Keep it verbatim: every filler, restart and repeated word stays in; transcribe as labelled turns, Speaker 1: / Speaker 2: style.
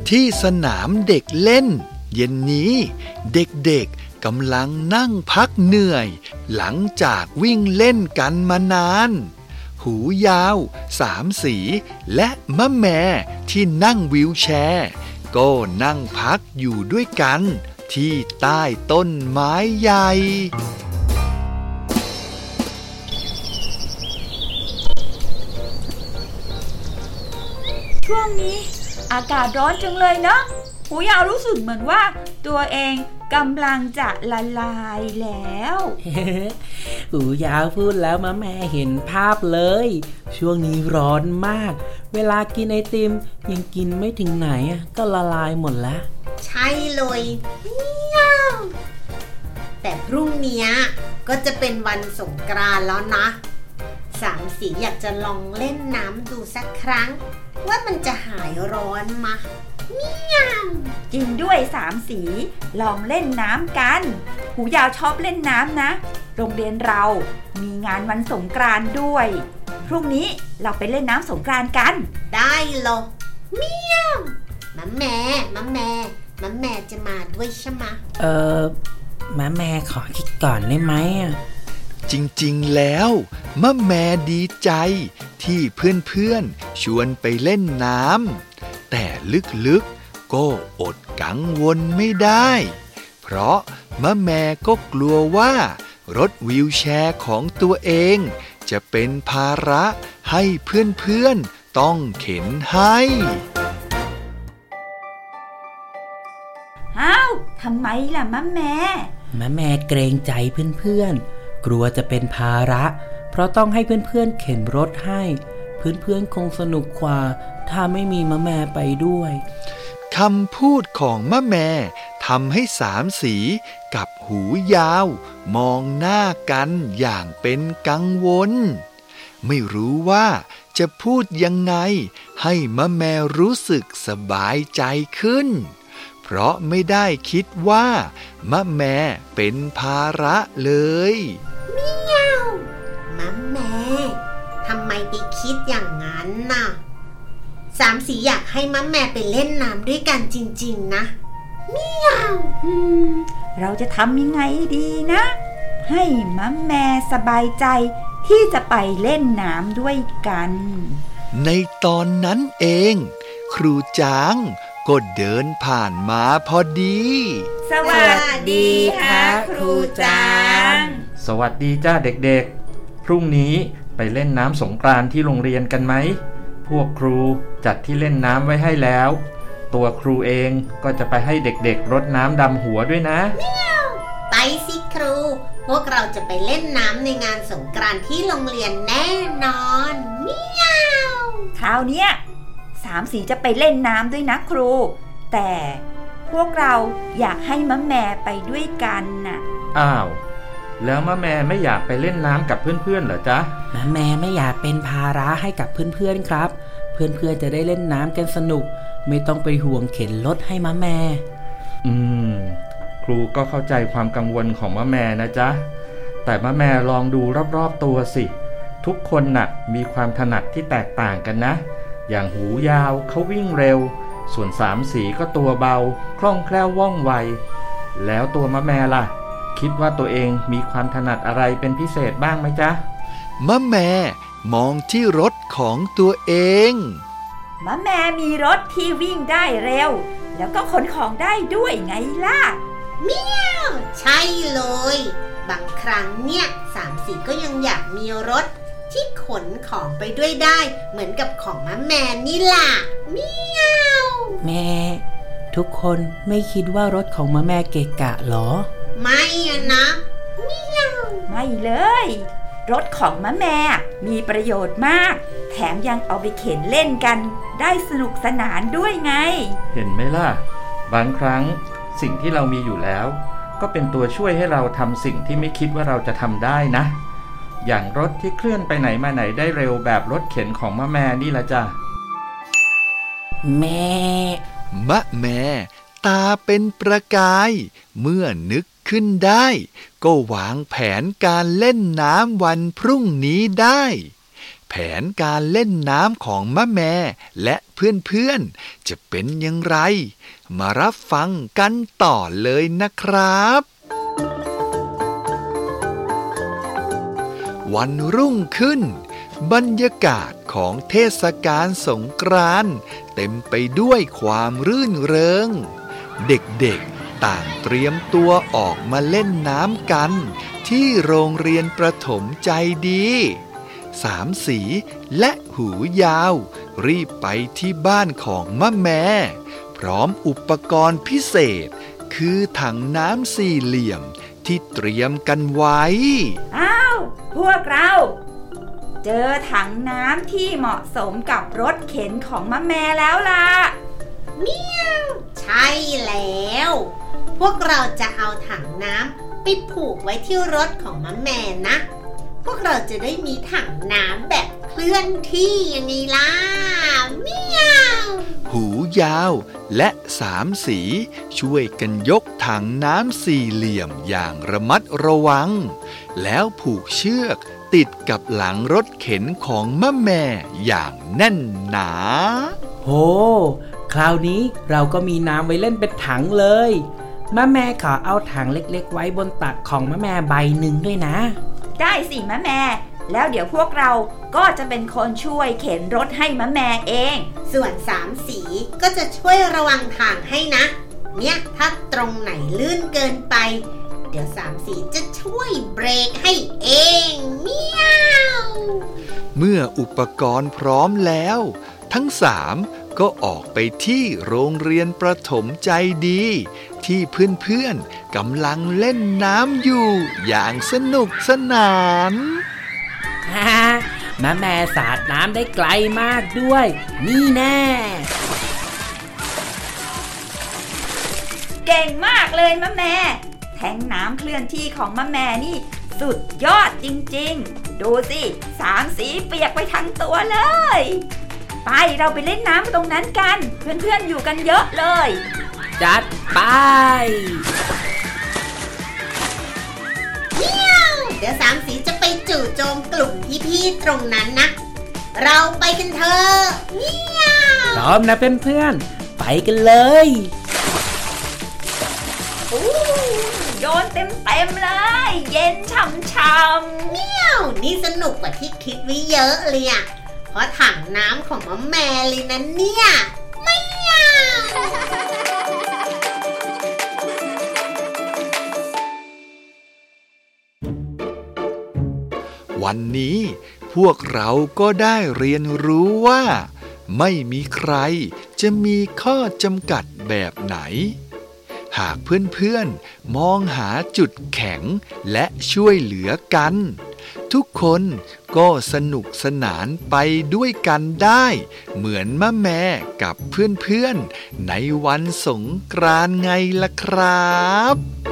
Speaker 1: ที่สนามเด็กเล่นเย็นนี้เด็กๆกำลังนั่งพักเหนื่อยหลังจากวิ่งเล่นกันมานานหูยาวสามสีและมะแม่ที่นั่งวีลแชร์ก็นั่งพักอยู่ด้วยกันที่ใต้ต้นไม้ใหญ่
Speaker 2: ช่วงนี้อากาศร้อนจังเลยเนาะหูยาวรู้สึกเหมือนว่าตัวเองกำลังจะละลายแล้ว
Speaker 3: หูยาวพูดแล้วมะแม่เห็นภาพเลยช่วงนี้ร้อนมากเวลากินไอติมยังกินไม่ถึงไหนก็ละลายหมดแล้ว
Speaker 4: ใช่เลยแต่พรุ่งนี้ก็จะเป็นวันสงกรานต์แล้วนะสามสีอยากจะลองเล่นน้ำดูสักครั้งว่ามันจะหายร้อนมะ
Speaker 2: จริงด้วยสามสีลองเล่นน้ำกันหูยาวชอบเล่นน้ำนะโรงเรียนเรามีงานวันสงกรานต์ด้วยพรุ่งนี้เราไปเล่นน้ำสงกรานต์กัน
Speaker 4: ได้เลยเมียวมะแม่มะแม่มะแม่จะมาด้วยใช่ไหม
Speaker 3: เออมะแม่ขอคิดก่อนได้ไหม
Speaker 1: จริงๆแล้วมะแม่ดีใจที่เพื่อนๆชวนไปเล่นน้ำแต่ลึกๆก็อดกังวลไม่ได้เพราะมะแม่ก็กลัวว่ารถวีลแชร์ของตัวเองจะเป็นภาระให้เพื่อนๆต้องเข็นให้
Speaker 2: อ้าวทำไมล่ะมะแม่
Speaker 3: มะแม่เกรงใจเพื่อนๆกลัวจะเป็นภาระเพราะต้องให้เพื่อนๆเข็นรถให้เพื่อนๆคงสนุกกว่าถ้าไม่มีมะแม่ไปด้วย
Speaker 1: คำพูดของมะแม่ทำให้สามสีกับหูยาวมองหน้ากันอย่างเป็นกังวลไม่รู้ว่าจะพูดยังไงให้มะแม่รู้สึกสบายใจขึ้นเพราะไม่ได้คิดว่ามะแม่เป็นภาระเลย
Speaker 4: เมียวมะแม่ทำไมไปคิดอย่างนั้นน่ะสามสีอยากให้มะแม่ไปเล่นน้ำด้วยกันจริงๆนะเมียว
Speaker 2: อืมเราจะทำยังไงดีนะให้มะแม่สบายใจที่จะไปเล่นน้ำด้วยกัน
Speaker 1: ในตอนนั้นเองครูจางก็เดินผ่านมาพอดี
Speaker 2: สวัสดีค่ะครูจาง
Speaker 5: สวัสดีจ้าเด็กๆพรุ่งนี้ไปเล่นน้ำสงกรานต์ที่โรงเรียนกันไหมพวกครูจัดที่เล่นน้ำไว้ให้แล้วตัวครูเองก็จะไปให้เด็กๆรดน้ำดำหัวด้วยนะ
Speaker 4: ไปสิครูพวกเราจะไปเล่นน้ำในงานสงกรานต์ที่โรงเรียนแน่นอนเมียว
Speaker 2: คราวเนี้ยสามสีจะไปเล่นน้ำด้วยนะครูแต่พวกเราอยากให้มะแม่ไปด้วยกันน่ะ
Speaker 5: อ้าวแล้วมะแม่ไม่อยากไปเล่นน้ำกับเพื่อนๆเหรอจ๊ะ
Speaker 3: มะแม่ไม่อยากเป็นภาระให้กับเพื่อนๆครับเพื่อนๆจะได้เล่นน้ำกันสนุกไม่ต้องไปห่วงเข็นรถให้มะแม่
Speaker 5: อืมครูก็เข้าใจความกังวลของมะแม่นะจ๊ะแต่มะแม่ลองดูรอบๆตัวสิทุกคนน่ะมีความถนัดที่แตกต่างกันนะอย่างหูยาวเขาวิ่งเร็วส่วนสามสีก็ตัวเบาคล่องแคล่วว่องไวแล้วตัวมะแม่ล่ะคิดว่าตัวเองมีความถนัดอะไรเป็นพิเศษบ้างไหมจ๊ะ
Speaker 1: มะแม่มองที่รถของตัวเอง
Speaker 2: มะแม่มีรถที่วิ่งได้เร็วแล้วก็ขนของได้ด้วยไงล่ะ
Speaker 4: เมียวใช่เลยบางครั้งเนี่ยสามสีก็ยังอยากมีรถที่ขนของไปด้วยได้เหมือนกับของมะแม่นี่ล่ะเมียว
Speaker 3: แม่ทุกคนไม่คิดว่ารถของมะแม่เกะกะหรอ
Speaker 4: ไม่นะเมียว
Speaker 2: ไม่เลยรถของมะแม่มีประโยชน์มากแถมยังเอาไปเข็นเล่นกันได้สนุกสนานด้วยไง
Speaker 5: เห็นไหมล่ะบางครั้งสิ่งที่เรามีอยู่แล้วก็เป็นตัวช่วยให้เราทำสิ่งที่ไม่คิดว่าเราจะทำได้นะอย่างรถที่เคลื่อนไปไหนมาไหนได้เร็วแบบรถเข็นของมะแม่นี่ละจ้ะ
Speaker 3: แม่
Speaker 1: มะแม่ตาเป็นประกายเมื่อนึกขึ้นได้ก็วางแผนการเล่นน้ำวันพรุ่งนี้ได้แผนการเล่นน้ำของมะแม่และเพื่อนๆจะเป็นอย่างไรมารับฟังกันต่อเลยนะครับวันรุ่งขึ้นบรรยากาศของเทศกาลสงกรานต์เต็มไปด้วยความรื่นเริงเด็กๆต่างเตรียมตัวออกมาเล่นน้ำกันที่โรงเรียนประถมใจดีสามสีและหูยาวรีบไปที่บ้านของมะแม่พร้อมอุปกรณ์พิเศษคือถังน้ำสี่เหลี่ยมที่เตรียมกันไว้
Speaker 2: อ้าวพวกเราเจอถังน้ำที่เหมาะสมกับรถเข็นของมะแม่แล้วล่ะ
Speaker 4: เมียวใช่แล้วพวกเราจะเอาถังน้ำไปผูกไว้ที่รถของมะแม่นะพวกเราจะได้มีถังน้ำแบบเคลื่อนที่อย่างนี้ล่ะเมียว
Speaker 1: หูยาวและสามสีช่วยกันยกถังน้ำสี่เหลี่ยมอย่างระมัดระวังแล้วผูกเชือกติดกับหลังรถเข็นของมะแม่อย่างแน่นหนา
Speaker 3: โหคราวนี้เราก็มีน้ำไว้เล่นเป็นถังเลยมะแม่ขอเอาถังเล็กๆไว้บนตักของมะแม่ใบหนึ่งด้วยนะ
Speaker 2: ได้สิมะแม่แล้วเดี๋ยวพวกเราก็จะเป็นคนช่วยเข็นรถให้มะแม่เอง
Speaker 4: ส่วนสามสีก็จะช่วยระวังทางให้นะเนี่ยถ้าตรงไหนลื่นเกินไปเดี๋ยวสามสีจะช่วยเบรกให้เองเมียว
Speaker 1: เมื่ออุปกรณ์พร้อมแล้วทั้งสามก็ออกไปที่โรงเรียนประถมใจดีที่เพื่อนๆกำลังเล่นน้ำอยู่อย่างสนุกสนาน
Speaker 3: ฮ่าแม่แม่สาดน้ำได้ไกลมากด้วยนี่แน่
Speaker 2: เก่งมากเลยมะแม่แทงน้ำเคลื่อนที่ของมะแม่นี่สุดยอดจริงๆดูสิสามสีเปียกไปทั้งตัวเลยไปเราไปเล่นน้ำตรงนั้นกันเพื่อนๆอยู่กันเยอะเลย
Speaker 3: จัดไป
Speaker 4: เมียวเดี๋ยวสามสีจะไปจู่โจมกลุ่มพี่ๆตรงนั้นนะเราไปกันเถอะเมียว
Speaker 3: พร้อมนะเพื่อนๆไปกันเลย
Speaker 2: โอ้โยนเต็มๆเลยเย็นช่ำๆ
Speaker 4: เมียวนี่สนุกกว่าที่คิดไว้เยอะเลยอ่ะเพราะถังน้ำของมะแม่เลยนะเนี่ยไม่อยาก
Speaker 1: วันนี้พวกเราก็ได้เรียนรู้ว่าไม่มีใครจะมีข้อจำกัดแบบไหนหากเพื่อนๆมองหาจุดแข็งและช่วยเหลือกันทุกคนก็สนุกสนานไปด้วยกันได้เหมือนมะแม่กับเพื่อนๆในวันสงกรานต์ไงล่ะครับ